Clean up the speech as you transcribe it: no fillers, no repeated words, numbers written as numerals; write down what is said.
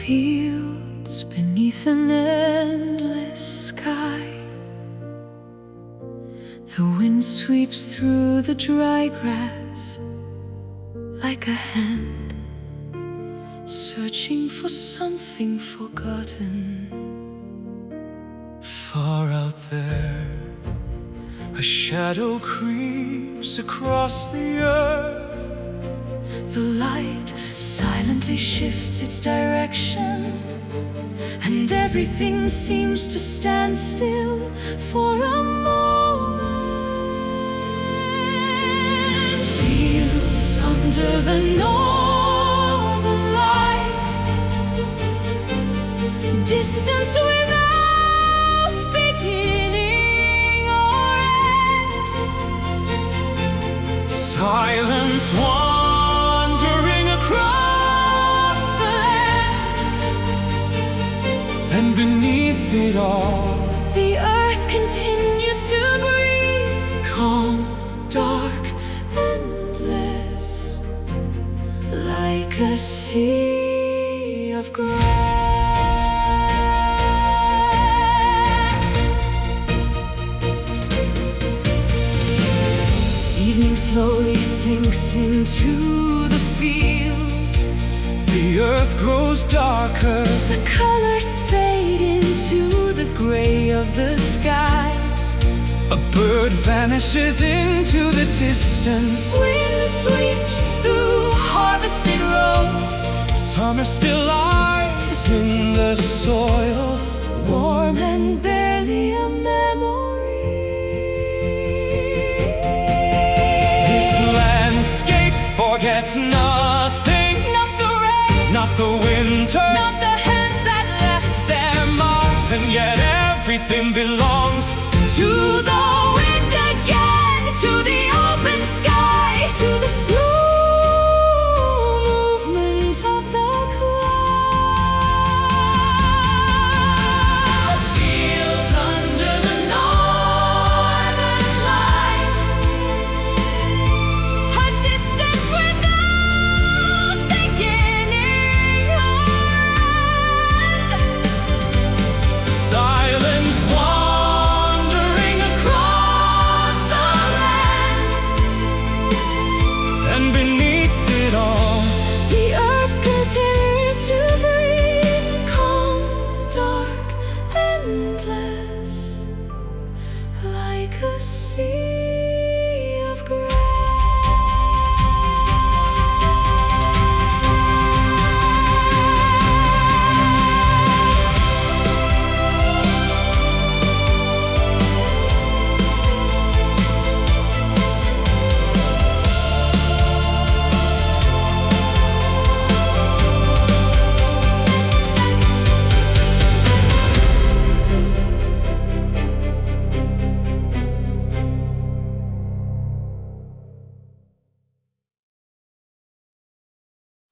Fields beneath an endless sky. The wind sweeps through the dry grass like a hand searching for something forgotten. Far out there, a shadow creeps across the earth. The light silently shifts its direction, and everything seems to stand still for a moment. Fields under the northern light, distance without beginning or end, Silence wandering across the land, and beneath it all, the earth continues to breathe, calm, dark, endless, like a sea of grass. Evening slowly sinks into the fields. the earth grows darker. The colors fade into the gray of the sky. A bird vanishes into the distance. Wind sweeps through harvested roads. Summer still lies in the soil, Warm and barely a memory. This landscape forgets nothing. Not the rain, Not the winter, not the hands that left their marks. and yet everything belongs